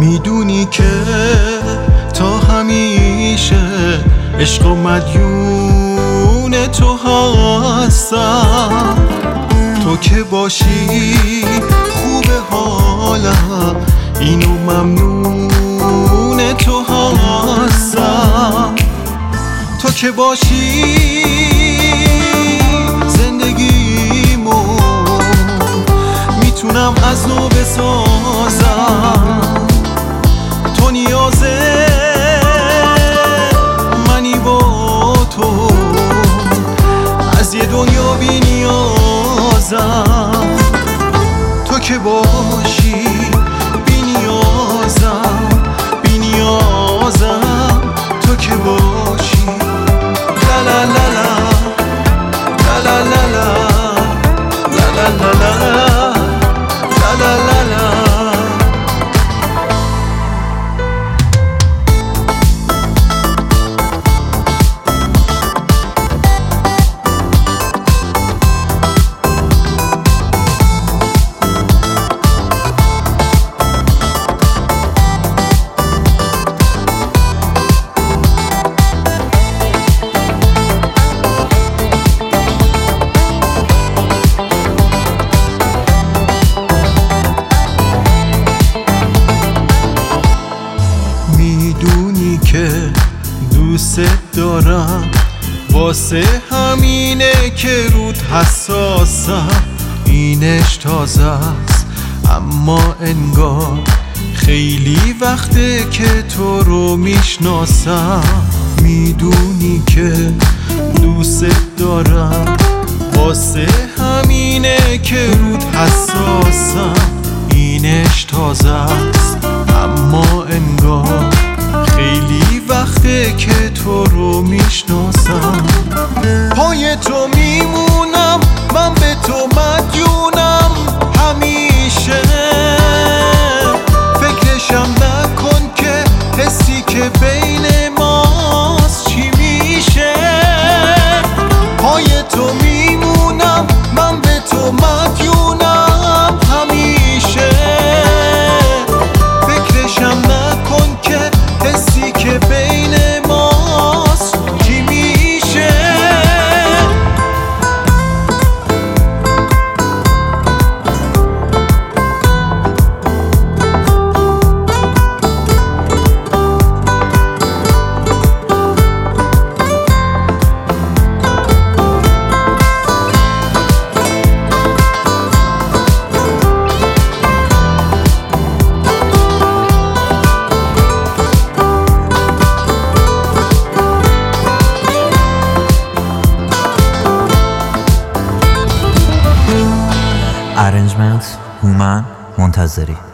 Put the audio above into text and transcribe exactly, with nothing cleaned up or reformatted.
میدونی که تا همیشه عشق و مدیون تو هستم. تو که باشی خوبه حالم، اینو ممنون تو هستم. تو که باشی زندگیمو میتونم از نو بسازم. تو نیازه منی با تو، از یه دنیا بی نیازم. تو که باشی بی نیازم، بی نیازم. تو که باشی لا لا لا لا لا لا لا لا لا لا لا لا لا لا. میدونی که دوست دارم، واسه همینه که رود حساسم. اینش تازه است اما انگار خیلی وقته که تو رو میشناسم. میدونی که دوست دارم، واسه همینه که رود حساسم. اینش تازه است اما انگار خیلی وقته که تو رو میشناسم. پای تو میمونم، من به تو مدیونم همیشه. فکرشم نکن که حسی که بین ماست چی میشه. پای تو میمونم، من به تو مدیونم همیشه. فکرشم نکن که حسی که بین ماست چی میشه. Arrangement هومن منتظری.